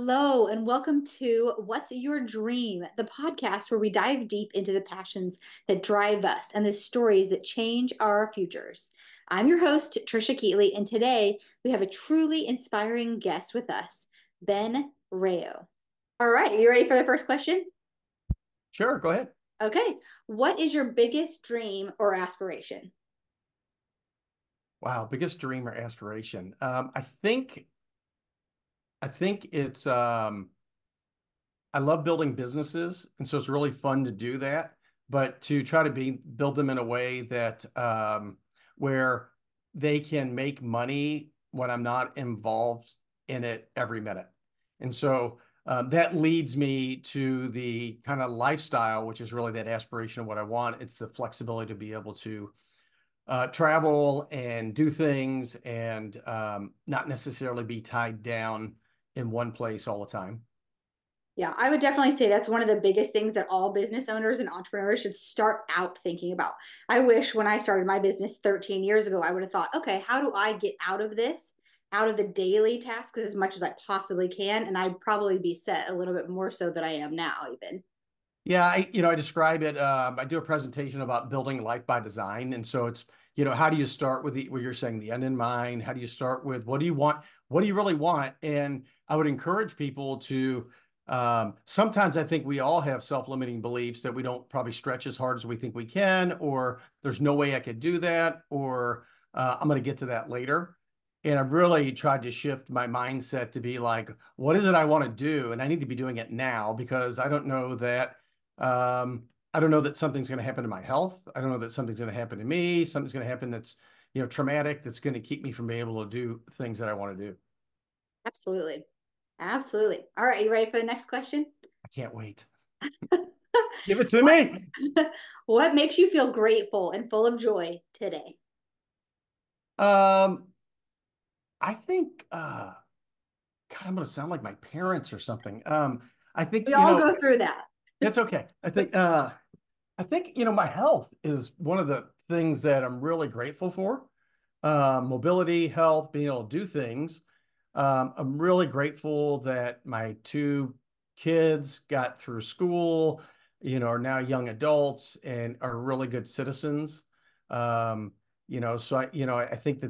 Hello, and welcome to What's Your Dream, the podcast where we dive deep into the passions that drive us and the stories that change our futures. I'm your host, Trisha Keatley, and today we have a truly inspiring guest with us, Ben Rayo. All right, you ready for the first question? Sure, go ahead. Okay, what is your biggest dream or aspiration? Wow, biggest dream or aspiration. I think it's I love building businesses, and so it's really fun to do that, but to try to build them in a way that where they can make money when I'm not involved in it every minute. And so that leads me to the kind of lifestyle, which is really that aspiration of what I want. It's the flexibility to be able to travel and do things and not necessarily be tied down in one place all the time. Yeah, I would definitely say that's one of the biggest things that all business owners and entrepreneurs should start out thinking about. I wish when I started my business 13 years ago, I would have thought, okay, how do I get out of this, out of the daily tasks as much as I possibly can? And I'd probably be set a little bit more so than I am now, even. Yeah, I describe it. I do a presentation about building life by design, and so it's how do you start with the what you're saying, the end in mind? How do you start with what do you want? What do you really want? And I would encourage people to. Sometimes I think we all have self-limiting beliefs that we don't probably stretch as hard as we think we can, or there's no way I could do that, or I'm going to get to that later. And I've really tried to shift my mindset to be like, what is it I want to do? And I need to be doing it now because I don't know that something's going to happen to my health. I don't know that something's going to happen to me. Something's going to happen that's, traumatic, that's going to keep me from being able to do things that I want to do. Absolutely. Absolutely. All right, you ready for the next question? I can't wait. Give it to What me. what makes you feel grateful and full of joy today? Um, I think, God, I'm going to sound like my parents or something. I think, We all go through that. it's okay. I think, my health is one of the things that I'm really grateful for. Mobility, health, being able to do things. I'm really grateful that my two kids got through school, are now young adults and are really good citizens. So I think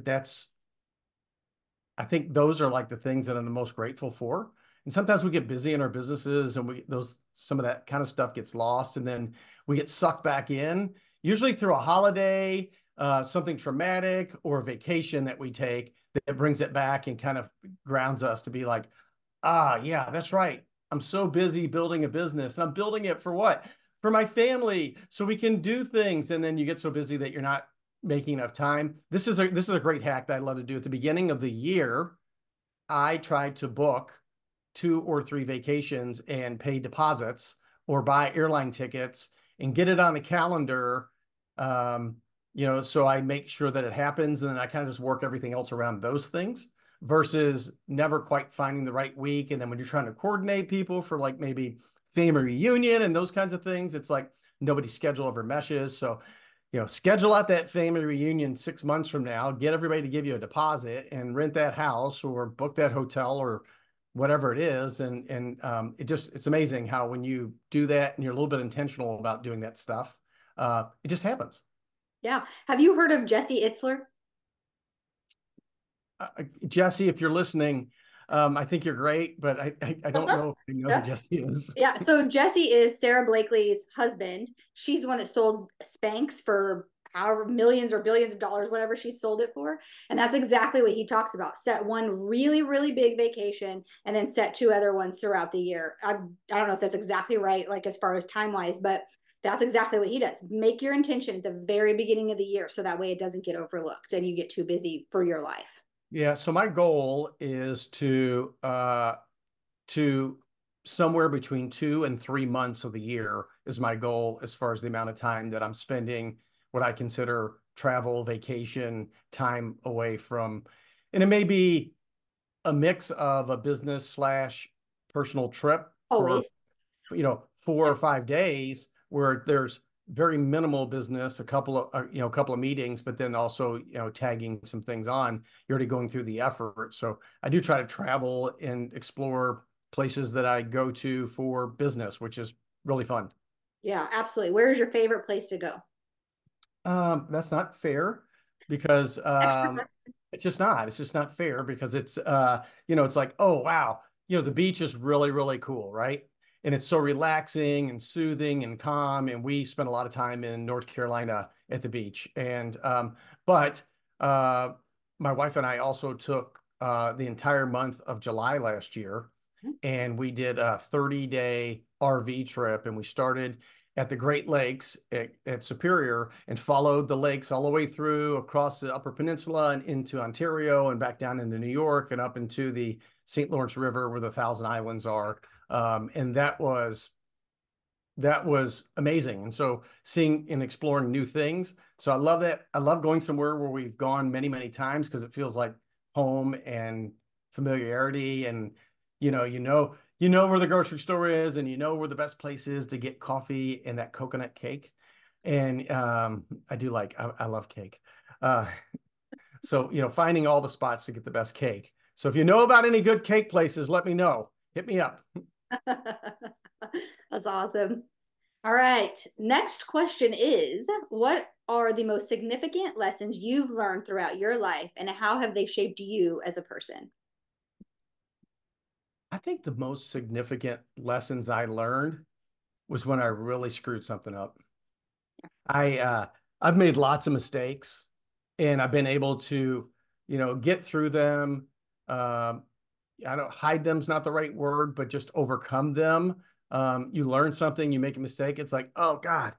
I think those are like the things that I'm the most grateful for. And sometimes we get busy in our businesses and some of that kind of stuff gets lost and then we get sucked back in, usually through a holiday, something traumatic or a vacation that we take that brings it back and kind of grounds us to be like, yeah, that's right. I'm so busy building a business and I'm building it for what? For my family, so we can do things. And then you get so busy that you're not making enough time. This is a great hack that I love to do at the beginning of the year. I try to book 2 or 3 vacations and pay deposits or buy airline tickets and get it on the calendar. So I make sure that it happens and then I kind of just work everything else around those things versus never quite finding the right week. And then when you're trying to coordinate people for like maybe family reunion and those kinds of things, it's like nobody's schedule ever meshes. So schedule out that family reunion 6 months from now, get everybody to give you a deposit and rent that house or book that hotel or whatever it is. And it's amazing how when you do that and you're a little bit intentional about doing that stuff, it just happens. Yeah. Have you heard of Jesse Itzler? Jesse, if you're listening, I think you're great, but I don't know if you know who Yeah. Jesse is. Yeah. So Jesse is Sarah Blakely's husband. She's the one that sold Spanx for however millions or billions of dollars, whatever she sold it for. And that's exactly what he talks about. Set one really, really big vacation and then set two other ones throughout the year. I don't know if that's exactly right, like as far as time wise, but that's exactly what he does. Make your intention at the very beginning of the year so that way it doesn't get overlooked and you get too busy for your life. Yeah, so my goal is to somewhere between 2 and 3 months of the year is my goal as far as the amount of time that I'm spending what I consider travel, vacation, time away from, and it may be a mix of a business slash personal trip for, Always. 4 or 5 days where there's very minimal business, a couple of meetings, but then also, tagging some things on. You're already going through the effort. So I do try to travel and explore places that I go to for business, which is really fun. Yeah, absolutely. Where is your favorite place to go? That's not fair because Extra. it's just not. It's just not fair because it's like, oh wow, the beach is really, really cool, right? And it's so relaxing and soothing and calm. And we spent a lot of time in North Carolina at the beach. But uh, my wife and I also took the entire month of July last year, and we did a 30-day RV trip, and we started at the Great Lakes at Superior and followed the lakes all the way through across the Upper Peninsula and into Ontario and back down into New York and up into the St. Lawrence River where the Thousand Islands are. And that was amazing. And so seeing and exploring new things. So I love that. I love going somewhere where we've gone many, many times because it feels like home and familiarity. And you know where the grocery store is, and you know where the best place is to get coffee and that coconut cake. And I love cake. Uh, so finding all the spots to get the best cake. So if you know about any good cake places, let me know. Hit me up. That's awesome. All right. Next question is, what are the most significant lessons you've learned throughout your life, and how have they shaped you as a person? I think the most significant lessons I learned was when I really screwed something up. I I've made lots of mistakes, and I've been able to, get through them. Um, I don't hide them's not the right word, but just overcome them. You learn something, you make a mistake. It's like, oh God.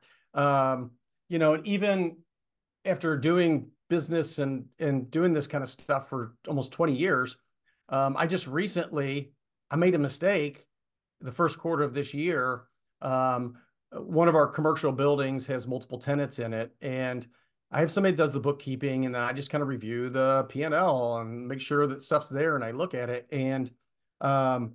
Even after doing business and doing this kind of stuff for almost 20 years, I just recently I made a mistake the first quarter of this year. Um, One of our commercial buildings has multiple tenants in it, and I have somebody that does the bookkeeping, and then I just kind of review the P&L and make sure that stuff's there, and I look at it, and um,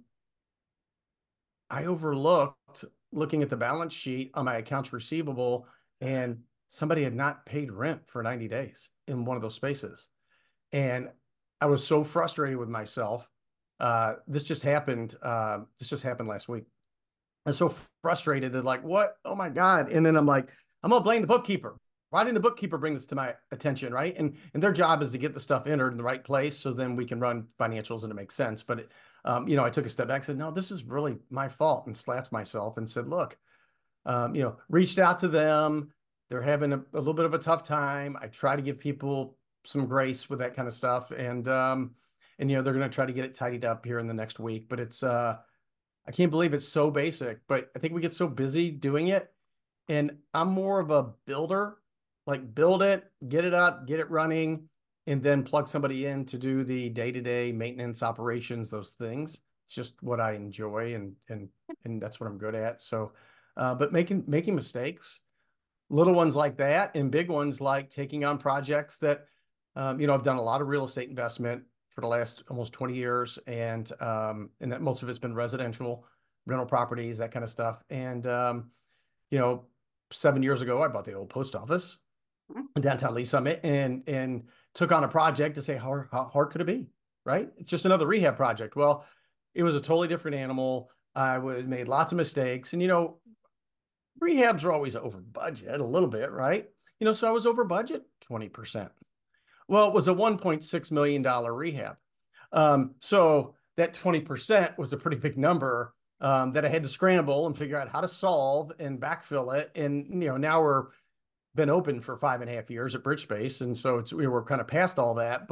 I overlooked looking at the balance sheet on my accounts receivable, and somebody had not paid rent for 90 days in one of those spaces. And I was so frustrated with myself. This just happened last week. I'm so frustrated and like, what? Oh my God. And then I'm like, I'm gonna blame the bookkeeper. Why didn't the bookkeeper bring this to my attention, right? And their job is to get the stuff entered in the right place so then we can run financials and it makes sense. But I took a step back and said, no, this is really my fault, and slapped myself and said, look, reached out to them. They're having a little bit of a tough time. I try to give people some grace with that kind of stuff. And they're going to try to get it tidied up here in the next week. But I can't believe it's so basic, but I think we get so busy doing it. And I'm more of a builder, like build it, get it up, get it running, and then plug somebody in to do the day-to-day maintenance operations, those things. It's just what I enjoy, and that's what I'm good at. So, but making mistakes, little ones like that, and big ones like taking on projects that, I've done a lot of real estate investment for the last almost 20 years, and that most of it's been residential, rental properties, that kind of stuff. And you know, 7 years ago, I bought the old post office in downtown Lee Summit, and took on a project to say how hard could it be, right? It's just another rehab project. Well, it was a totally different animal. Made lots of mistakes, and rehabs are always over budget a little bit, right? So I was over budget 20%. Well, it was a $1.6 million rehab. So that 20% was a pretty big number, that I had to scramble and figure out how to solve and backfill it. And, now we're been open for 5.5 years at Bridge Space. And so we were kind of past all that.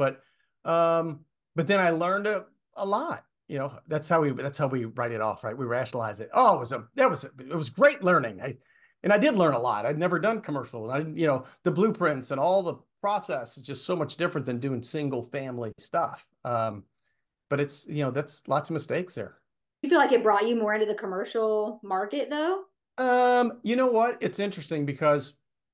But then I learned a lot. That's how we write it off, right? We rationalize it. Oh, it was great learning. And I did learn a lot. I'd never done commercial. And the blueprints and all the process is just so much different than doing single family stuff. But that's lots of mistakes there. You feel like it brought you more into the commercial market though? You know what? It's interesting because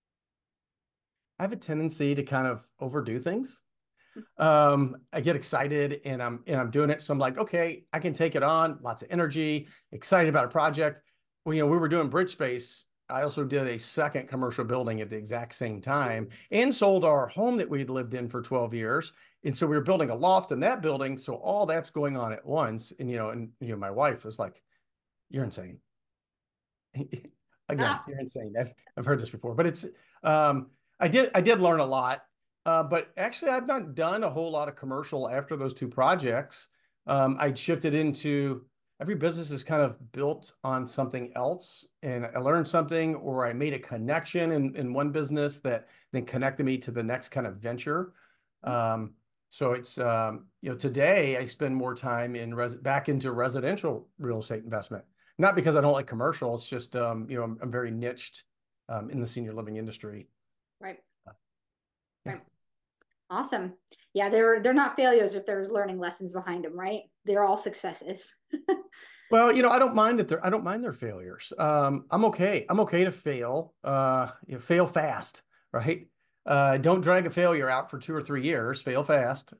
I have a tendency to kind of overdo things. I get excited and I'm doing it. So I'm like, okay, I can take it on, lots of energy, excited about a project. Well, we were doing Bridge Space. I also did a second commercial building at the exact same time and sold our home that we'd lived in for 12 years. And so we were building a loft in that building. So all that's going on at once. And my wife was like, "You're insane." Again, Ah, you're insane. I've heard this before, but I did learn a lot. But actually, I've not done a whole lot of commercial after those two projects. I'd shifted into every business is kind of built on something else, and I learned something, or I made a connection in one business that then connected me to the next kind of venture. So it's today I spend more time back into residential real estate investment. Not because I don't like commercial. It's just I'm very niched in the senior living industry. right, Yeah. right. Awesome. Yeah, they're not failures if there's learning lessons behind them, right? They're all successes. Well, I don't mind their failures. I'm okay. I'm okay to fail. Fail fast, right? Don't drag a failure out for 2 or 3 years. Fail fast.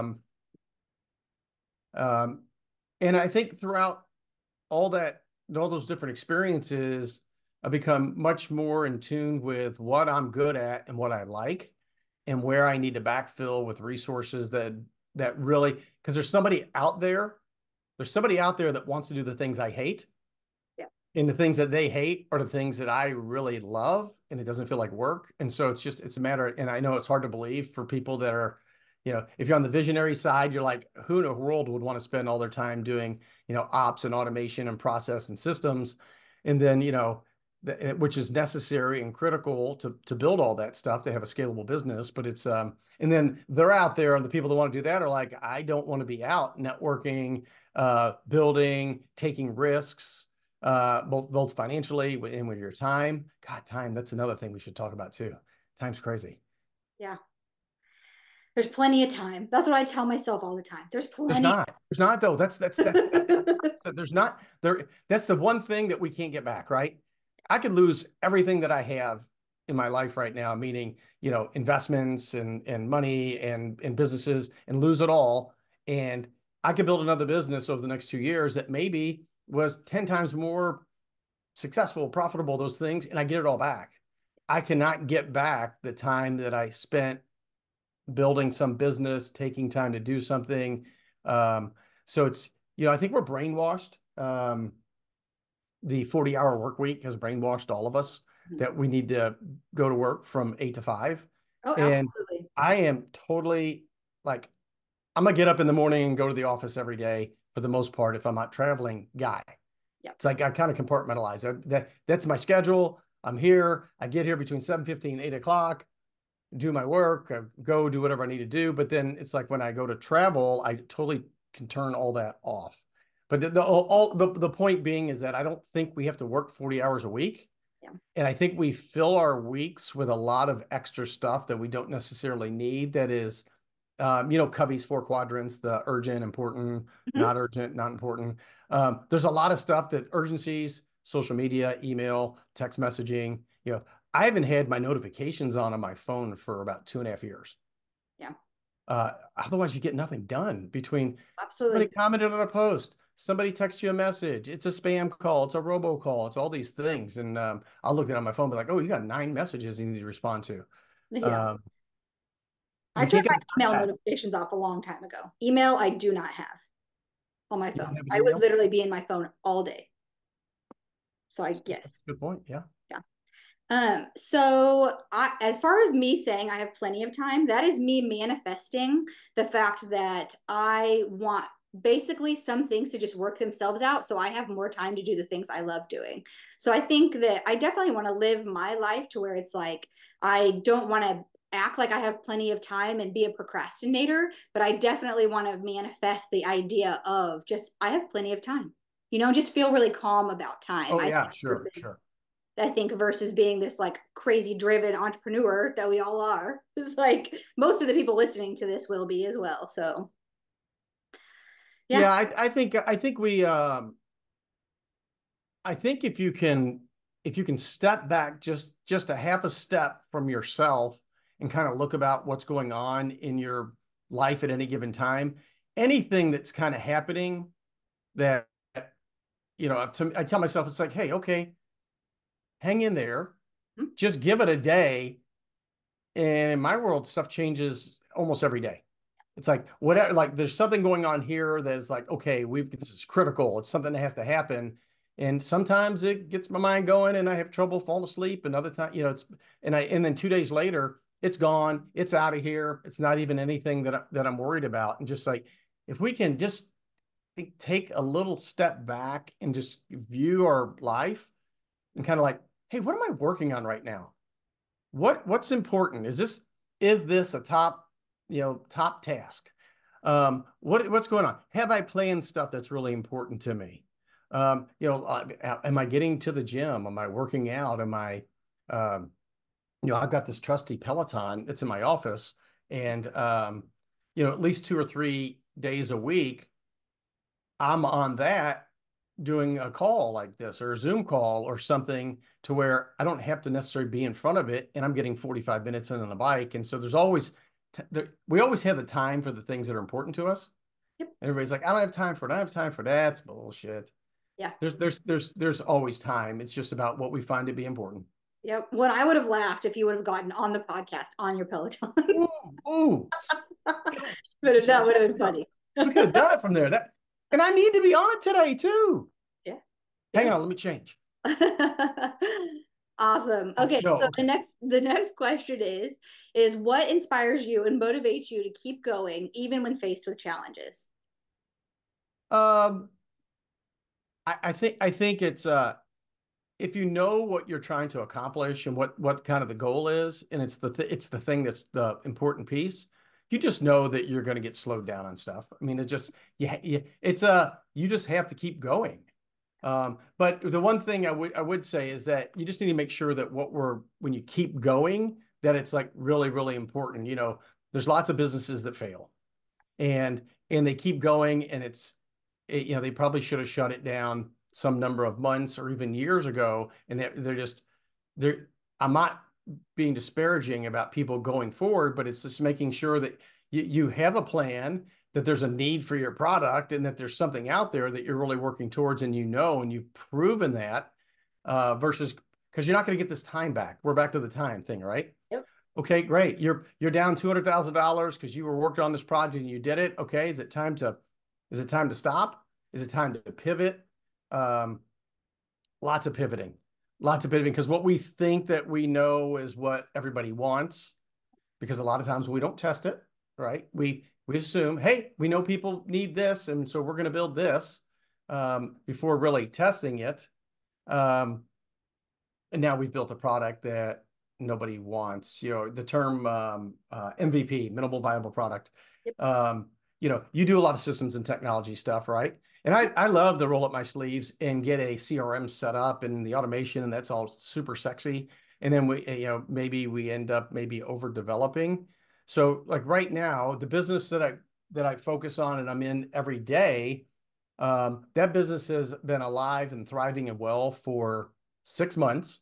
Um, and I think throughout all that, all those different experiences, I've become much more in tune with what I'm good at and what I like, and where I need to backfill with resources that really, because there's somebody out there that wants to do the things I hate, Yeah. and the things that they hate are the things that I really love, and it doesn't feel like work. And so it's a matter, and I know it's hard to believe for people that are, if you're on the visionary side, you're like, who in the world would want to spend all their time doing, ops and automation and process and systems, and then, which is necessary and critical to build all that stuff to have a scalable business. But and then they're out there, and the people that want to do that are like, I don't want to be out networking, building, taking risks, both financially and with your time. God, time, that's another thing we should talk about too. Time's crazy. Yeah. There's plenty of time. That's what I tell myself all the time. There's There's plenty. not. There's not though. So there's not there. That's the one thing that we can't get back, right? I could lose everything that I have in my life right now, meaning, investments and money and businesses, and lose it all. And I could build another business over the next 2 years that maybe was 10 times more successful, profitable, those things, and I get it all back. I cannot get back the time that I spent building some business, taking time to do something. So I think we're brainwashed. The 40-hour work week has brainwashed all of us that we need to go to work from 8 to 5. Oh, And absolutely. I am totally like, I'm gonna get up in the morning and go to the office every day for the most part if I'm not traveling guy. Yep. It's like I kind of compartmentalize. That's my schedule. I'm here. I get here between 7:15 and 8 o'clock, do my work, go do whatever I need to do. But then it's like when I go to travel, I totally can turn all that off. But the point being is that I don't think we have to work 40 hours a week. Yeah. And I think we fill our weeks with a lot of extra stuff that we don't necessarily need. That is, Covey's 4 quadrants, the urgent, important, Mhm. not urgent, not important. There's a lot of stuff that urgencies, social media, email, text messaging, I haven't had my notifications on my phone for about 2.5 years. Yeah. Otherwise, you get nothing done between somebody Absolutely. commented on a post, somebody texts you a message, it's a spam call, it's a robocall, it's all these things. And I'll look at it on my phone, and be like, oh, you got 9 messages you need to respond to. Yeah. Um, I we turned can't get my email that. notifications off a long time ago. Email, I do not have on my You don't phone. have an I would email? literally be in my phone all day. So That's yes. a good point. Yeah. Yeah. As far as me saying I have plenty of time, that is me manifesting the fact that I want basically some things to just work themselves out. So I have more time to do the things I love doing. So I think that I definitely want to live my life to where it's like, I don't want to act like I have plenty of time and be a procrastinator, but I definitely want to manifest the idea of just, I have plenty of time, just feel really calm about time. Oh, yeah, sure, sure. I think versus being this like crazy driven entrepreneur that we all are. It's like most of the people listening to this will be as well. So Yeah, yeah, I think if you can step back just a half a step from yourself and kind of look about what's going on in your life at any given time, anything that's kind of happening that I tell myself, it's like, hey, okay, hang in there, Mhm. just give it a day. And in my world, stuff changes almost every day. It's like whatever, like there's something going on here that is like, okay, this is critical. It's something that has to happen. And sometimes it gets my mind going and I have trouble falling asleep. And other time, and then 2 days later, it's gone. It's out of here. It's not even anything that I'm worried about. And just like, if we can just take a little step back and just view our life and kind of like, hey, what am I working on right now? What's important? Is this a top task? What's going on? Have I planned stuff that's really important to me? Am I getting to the gym? Am I working out? Um, I've got this trusty Peloton that's in my office, and at least 2 or 3 days a week, I'm on that doing a call like this or a Zoom call or something to where I don't have to necessarily be in front of it and I'm getting 45 minutes in on a bike. And so we always have the time for the things that are important to us. Yep. Everybody's like, I don't have time for it. I don't have time for that. It's bullshit. Yeah. There's always time. It's just about what we find to be important. Yep. What I would have laughed if you would have gotten on the podcast on your Peloton. Ooh, ooh. But that would have been funny. We could have done it from there. And I need to be on it today too. Yeah. Hang on, let me change. Awesome. Okay, so Okay. the next question is what inspires you and motivates you to keep going even when faced with challenges? Um, I think it's if you know what you're trying to accomplish and what kind of the goal is, and it's the thing that's the important piece, you just know that you're going to get slowed down on stuff. I mean, it just you just have to keep going. But the one thing I would say is that you just need to make sure that when you keep going, that it's like really, really important. There's lots of businesses that fail and they keep going and they probably should have shut it down some number of months or even years ago. And they're I'm not being disparaging about people going forward, but it's just making sure that you have a plan, that there's a need for your product, and that there's something out there that you're really working towards, and and you've proven that, versus because you're not going to get this time back. We're back to the time thing, right? Yep. Okay, great. You're down $200,000 because you were working on this project and you did it. Okay, is it time to stop? Is it time to pivot? Um, lots of pivoting, because what we think that we know is what everybody wants, because a lot of times we don't test it, right? We assume, hey, we know people need this, and so we're going to build this, before really testing it. Um, and now we've built a product that nobody wants. The term MVP, minimal viable product. Yep. You do a lot of systems and technology stuff, right? And I love to roll up my sleeves and get a CRM set up and the automation, and that's all super sexy. And then maybe we end up over developing. So like right now, the business that I focus on and I'm in every day, that business has been alive and thriving and well for 6 months.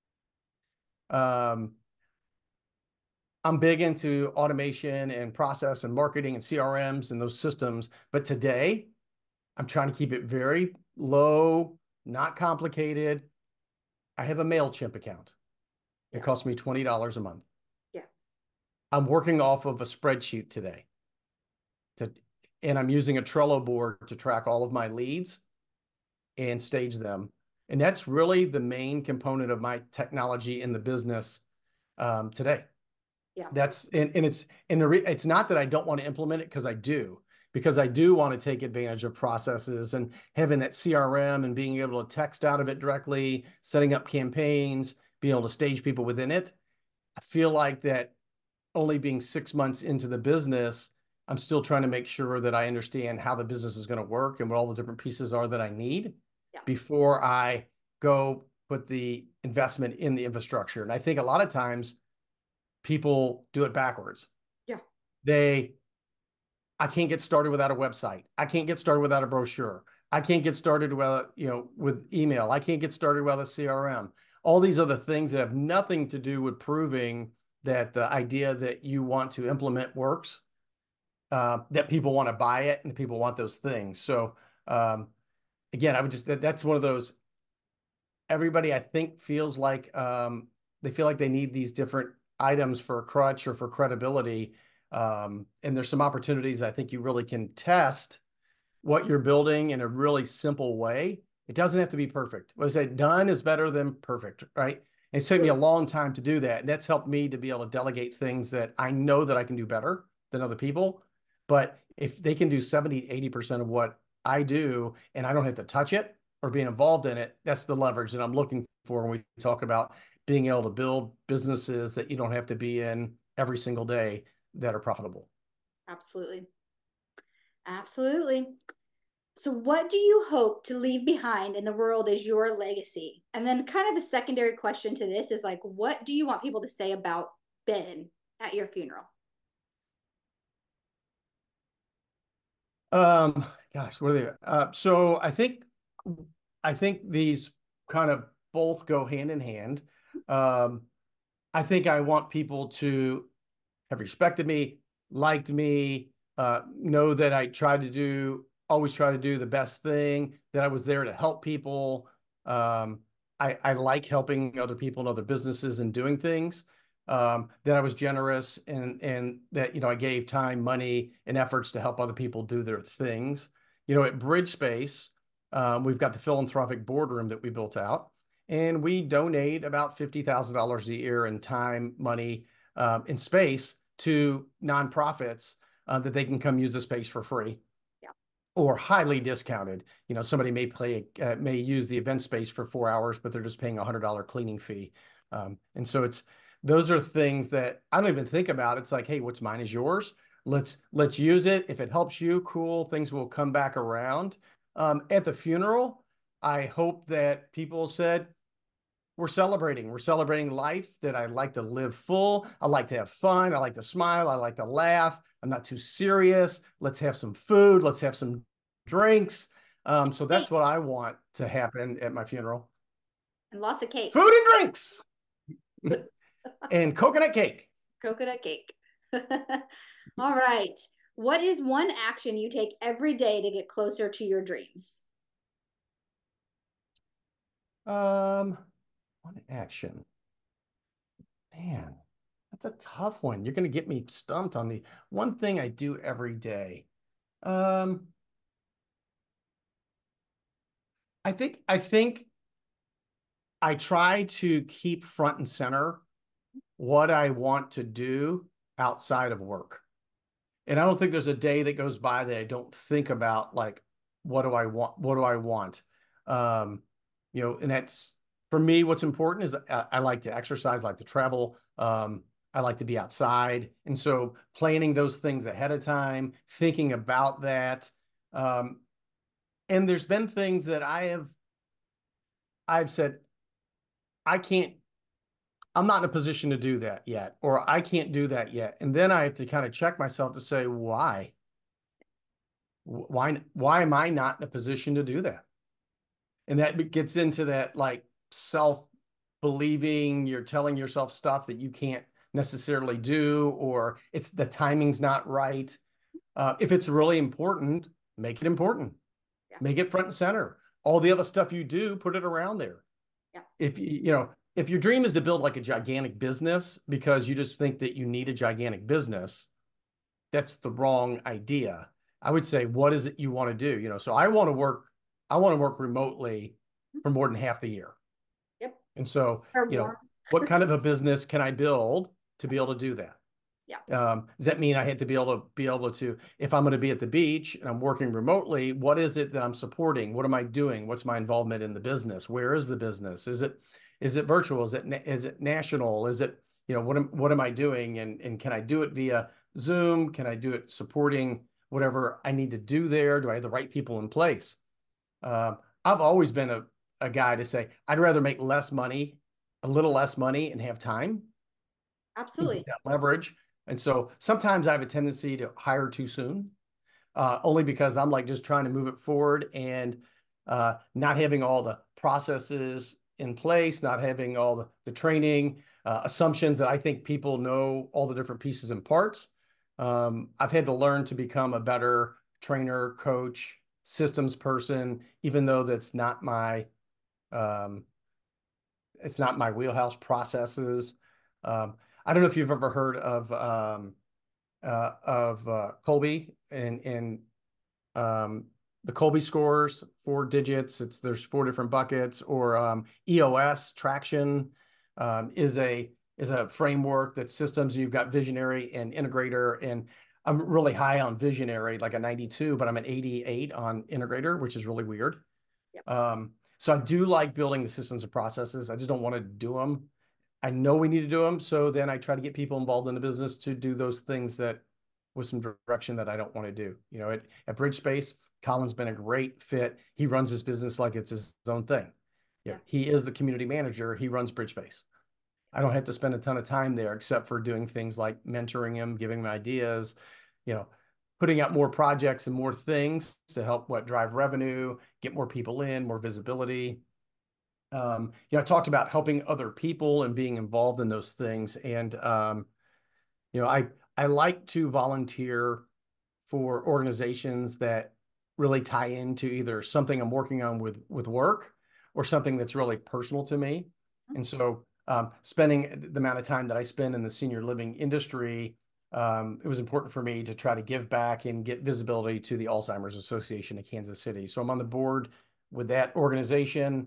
I'm big into automation and process and marketing and CRMs and those systems, but today I'm trying to keep it very low, not complicated. I have a MailChimp account. It costs me $20 a month. Yeah. I'm working off of a spreadsheet today. And I'm using a Trello board to track all of my leads and stage them. And that's really the main component of my technology in the business today. Yeah. It's not that I don't want to implement it, because I do want to take advantage of processes and having that CRM and being able to text out of it directly, setting up campaigns, being able to stage people within it. I feel like that only being 6 months into the business, I'm still trying to make sure that I understand how the business is going to work and what all the different pieces are that I need before I go put the investment in the infrastructure. And I think a lot of times people do it backwards. Yeah. I can't get started without a website. I can't get started without a brochure. I can't get started with email. I can't get started without a CRM. All these other things that have nothing to do with proving that the idea that you want to implement works, that people want to buy it and people want those things. So again, that's one of those. everybody, I think, feels like they feel like they need these different items for a crutch or for credibility. And there's some opportunities I think you really can test what you're building in a really simple way. It doesn't have to be perfect. What I say, done is better than perfect, right? It's taken me a long time to do that. And that's helped me to be able to delegate things that I know that I can do better than other people. But if they can do 70, 80% of what I do and I don't have to touch it or being involved in it, that's the leverage that I'm looking for when we talk about being able to build businesses that you don't have to be in every single day that are profitable. Absolutely. Absolutely. So, what do you hope to leave behind in the world as your legacy? And then, kind of a secondary question to this is like, what do you want people to say about Ben at your funeral? Gosh, what are they? So I think these kind of both go hand in hand. Um, I think I want people to have respected me, liked me, know that always try to do the best thing, that I was there to help people. Um, I like helping other people and other businesses and doing things. That I was generous and that, I gave time, money, and efforts to help other people do their things. At Bridge Space, we've got the philanthropic boardroom that we built out, and we donate about $50,000 a year in time, money, in space to nonprofits that they can come use the space for free Yeah. or highly discounted. Somebody may use the event space for 4 hours, but they're just paying $100 cleaning fee. And so those are things that I don't even think about. It's like, hey, what's mine is yours. Let's use it. If it helps you, cool. Things will come back around. At the funeral, I hope that people said, we're celebrating. We're celebrating life, that I like to live full. I like to have fun. I like to smile. I like to laugh. I'm not too serious. Let's have some food. Let's have some drinks. So Cake that's what I want to happen at my funeral. and lots of cake, Food and drinks and coconut cake. coconut cake. All right. What is one action you take every day to get closer to your dreams? Um, One action. Man, that's a tough one. You're going to get me stumped on the one thing I do every day. Um, I think I try to keep front and center what I want to do outside of work. And I don't think there's a day that goes by that I don't think about, like, what do I want? What do I want? Um, and that's for me, what's important is I like to exercise, I like to travel. I like to be outside. And so planning those things ahead of time, thinking about that. Um, and there's been things that I've said, I can't I'm not in a position to do that yet, or I can't do that yet. And then I have to kind of check myself to say, why? Why am I not in a position to do that? And that gets into that, like, self believing, you're telling yourself stuff that you can't necessarily do, or it's the timing's not right. If it's really important, make it important, Yeah. make it front and center. All the other stuff you do, put it around there. Yeah. If your dream is to build like a gigantic business because you just think that you need a gigantic business, that's the wrong idea. I would say, what is it you want to do? So I want to work remotely for more than half the year. Yep. And so, Or warm. what kind of a business can I build to be able to do that? Yeah. Does that mean I had to be able to, if I'm going to be at the beach and I'm working remotely, what is it that I'm supporting? What am I doing? What's my involvement in the business? Where is the business? Is it virtual? Is it national? Is it, what am I doing? And can I do it via Zoom? Can I do it supporting whatever I need to do there? Do I have the right people in place? I've always been a guy to say, I'd rather make less money, a little less money, and have time and get Absolutely. that leverage. And so sometimes I have a tendency to hire too soon, only because I'm like just trying to move it forward and not having all the processes in place, not having all the training, assumptions that I think people know all the different pieces and parts. I've had to learn to become a better trainer, coach, systems person, even though that's not my um, it's not my wheelhouse. Processes. I don't know if you've ever heard of Colby and the Colby scores, 4 digits. There's 4 different buckets. Or EOS traction is a framework that systems. You've got visionary and integrator, and I'm really high on visionary, like a 92, but I'm an 88 on integrator, which is really weird. Yep. So I do like building the systems and processes. I just don't want to do them. I know we need to do them. So then I try to get people involved in the business to do those things that with some direction that I don't want to do. You know, at BridgeSpace, Colin's been a great fit. He runs his business like it's his own thing. Yeah. He is the community manager. He runs BridgeSpace. I don't have to spend a ton of time there except for doing things like mentoring him, giving him ideas, you know, putting out more projects and more things to help drive revenue, get more people in, more visibility. You know, I talked about helping other people and being involved in those things. And, you know, I like to volunteer for organizations that really tie into either something I'm working on with work or something that's really personal to me. And so spending the amount of time that I spend in the senior living industry, it was important for me to try to give back and get visibility to the Alzheimer's Association of Kansas City. So I'm on the board with that organization.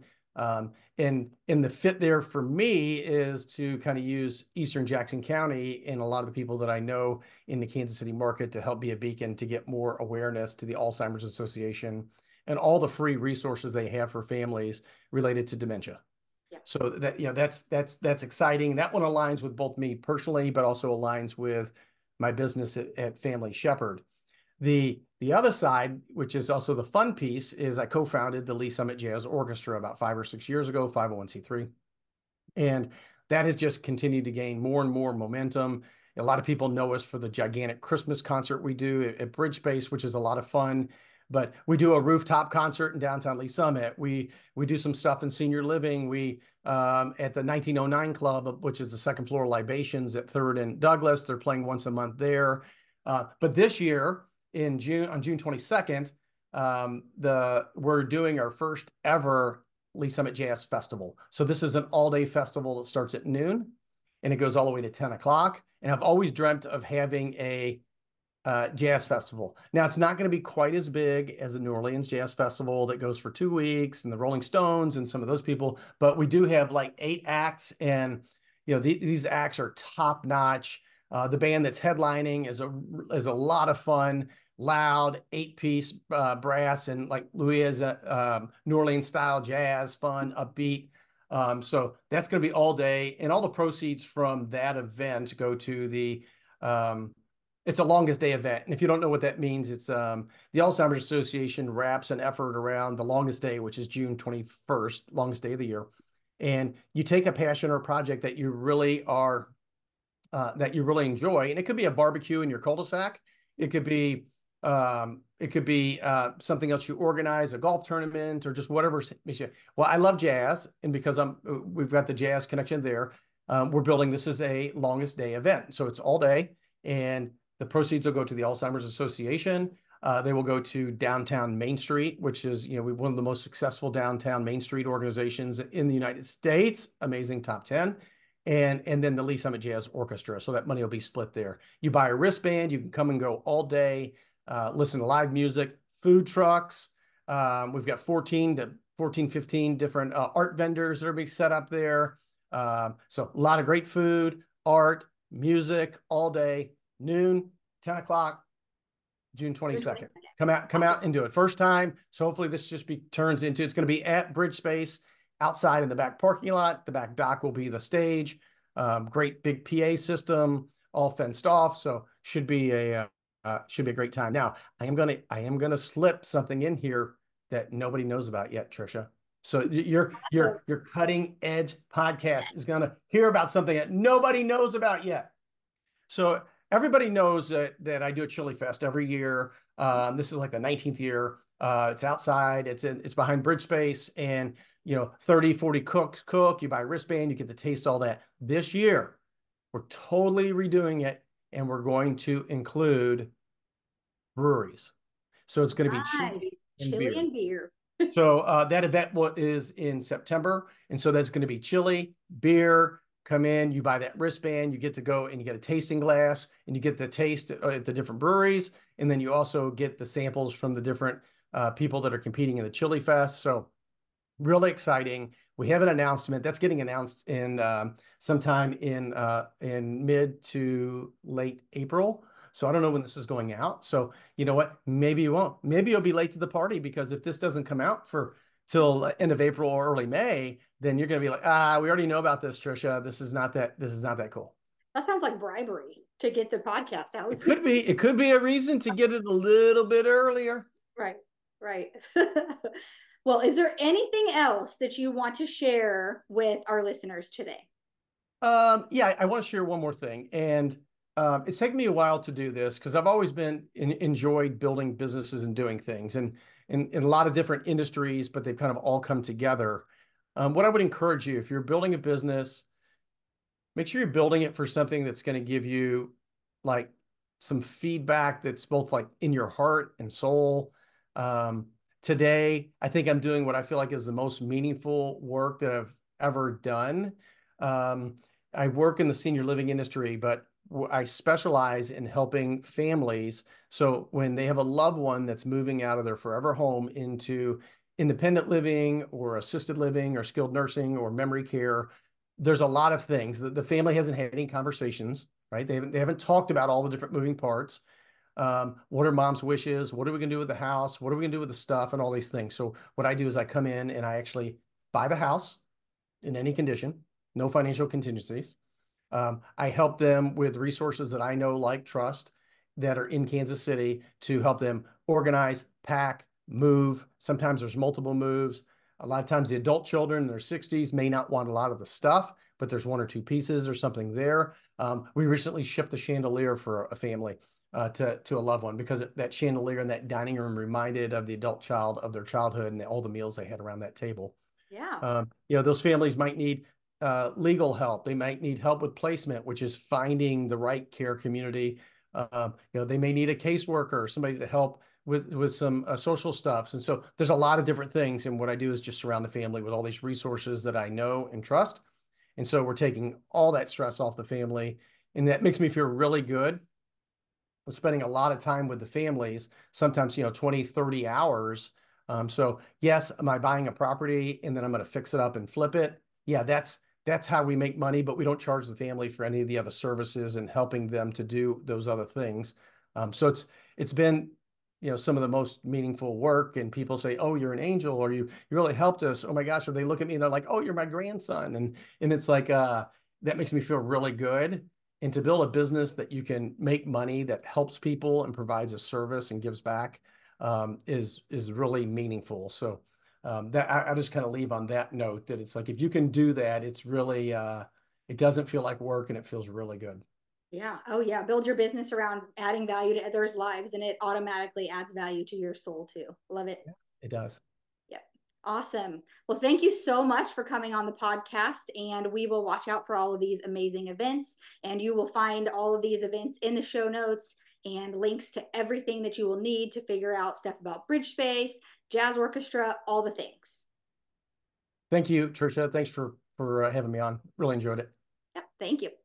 And the fit there for me is to kind of use Eastern Jackson County and a lot of the people that I know in the Kansas City market to help be a beacon to get more awareness to the Alzheimer's Association and all the free resources they have for families related to dementia. Yeah. So that, you know, that's exciting. That one aligns with both me personally, but also aligns with my business at Family Shepherd. The other side, which is also the fun piece, is I co-founded the Lee Summit Jazz Orchestra about 5 or 6 years ago, 501c3. And that has just continued to gain more and more momentum. A lot of people know us for the gigantic Christmas concert we do at BridgeSpace, which is a lot of fun. But we do a rooftop concert in downtown Lee Summit. We do some stuff in senior living. We at the 1909 Club, which is the second floor libations at 3rd and Douglas. They're playing once a month there. But this year, on June 22nd, we're doing our first ever Lee Summit Jazz Festival. So this is an all-day festival that starts at noon and it goes all the way to 10 o'clock. And I've always dreamt of having a jazz festival. Now, it's not going to be quite as big as the New Orleans Jazz Festival that goes for 2 weeks and the Rolling Stones and some of those people, but we do have like 8 acts, and you know these acts are top notch. The band that's headlining is a lot of fun, loud 8-piece brass and like Louisiana New Orleans style jazz, fun, upbeat. So that's going to be all day, and all the proceeds from that event go to the it's a longest day event. And if you don't know what that means, it's the Alzheimer's Association wraps an effort around the longest day, which is June 21st, longest day of the year. And you take a passion or a project that you really are, that you really enjoy. And it could be a barbecue in your cul-de-sac. It could be something else you organize, a golf tournament, or just whatever. Well, I love jazz. And because we've got the jazz connection there, we're building this as a longest day event. So it's all day, and the proceeds will go to the Alzheimer's Association. They will go to Downtown Main Street, which is, you know, one of the most successful downtown Main Street organizations in the United States. Amazing, top 10. And then the Lee Summit Jazz Orchestra. So that money will be split there. You buy a wristband, you can come and go all day, listen to live music, food trucks. We've got 15 different art vendors that are being set up there. So a lot of great food, art, music, all day, noon, 10 o'clock, June 22nd. Come out and do it. First time. So hopefully this just turns into, it's going to be at BridgeSpace outside in the back parking lot. The back dock will be the stage. Great big PA system, all fenced off. So should be a great time. Now I am gonna slip something in here that nobody knows about yet, Trisha. So your cutting edge podcast is gonna hear about something that nobody knows about yet. So everybody knows that I do a Chili Fest every year. This is like the 19th year. It's outside. It's behind BridgeSpace, and you know, 30, 40 cooks cook. You buy a wristband, you get to taste all that. This year, we're totally redoing it, and we're going to include breweries. So it's going to be chili and beer. So that event is in September. And so that's going to be chili, beer, come in, you buy that wristband, you get to go and you get a tasting glass and you get the taste at the different breweries. And then you also get the samples from the different people that are competing in the Chili Fest. So really exciting. We have an announcement that's getting announced in sometime in mid to late April. So I don't know when this is going out. So you know what? Maybe you won't. Maybe you'll be late to the party because if this doesn't come out for till end of April or early May, then you're going to be like, ah, we already know about this, Trisha. This is not that cool. That sounds like bribery to get the podcast out soon. It could be a reason to get it a little bit earlier. Right, right. Well, is there anything else that you want to share with our listeners today? Yeah, I want to share one more thing, and it's taken me a while to do this because I've always enjoyed building businesses and doing things, and in a lot of different industries, but they've kind of all come together. What I would encourage you, if you're building a business, make sure you're building it for something that's going to give you like some feedback that's both like in your heart and soul. Um, Today, I think I'm doing what I feel like is the most meaningful work that I've ever done. Um, I work in the senior living industry, but I specialize in helping families. So when they have a loved one that's moving out of their forever home into independent living or assisted living or skilled nursing or memory care, there's a lot of things that the family hasn't had any conversations, right? They haven't talked about all the different moving parts. What are mom's wishes? What are we going to do with the house? What are we going to do with the stuff and all these things? So what I do is I come in and I actually buy the house in any condition, no financial contingencies. I help them with resources that I know, like trust, that are in Kansas City to help them organize, pack, move. Sometimes there's multiple moves. A lot of times the adult children in their 60s may not want a lot of the stuff, but there's one or two pieces or something there. We recently shipped a chandelier for a family to a loved one because that chandelier in that dining room reminded of the adult child of their childhood and all the meals they had around that table. Yeah. Those families might need legal help. They might need help with placement, which is finding the right care community. They may need a caseworker, somebody to help with some social stuff. And so there's a lot of different things. And what I do is just surround the family with all these resources that I know and trust. And so we're taking all that stress off the family. And that makes me feel really good. I'm spending a lot of time with the families, sometimes, 20, 30 hours. So yes, am I buying a property and then I'm going to fix it up and flip it? Yeah, that's how we make money, but we don't charge the family for any of the other services and helping them to do those other things. So it's been, some of the most meaningful work. And people say, "Oh, you're an angel," or you really helped us. Oh my gosh, or they look at me and they're like, "Oh, you're my grandson," and it's like that makes me feel really good. And to build a business that you can make money that helps people and provides a service and gives back is really meaningful. So that I just kind of leave on that note that it's like if you can do that, it's really it doesn't feel like work and it feels really good. Yeah. Oh, yeah. Build your business around adding value to others' lives, and it automatically adds value to your soul too. Love it. It does. Yep. Awesome. Well, thank you so much for coming on the podcast. And we will watch out for all of these amazing events. And you will find all of these events in the show notes and links to everything that you will need to figure out stuff about Bridge Space, Jazz Orchestra, all the things. Thank you, Trisha. Thanks for having me on. Really enjoyed it. Yep. Thank you.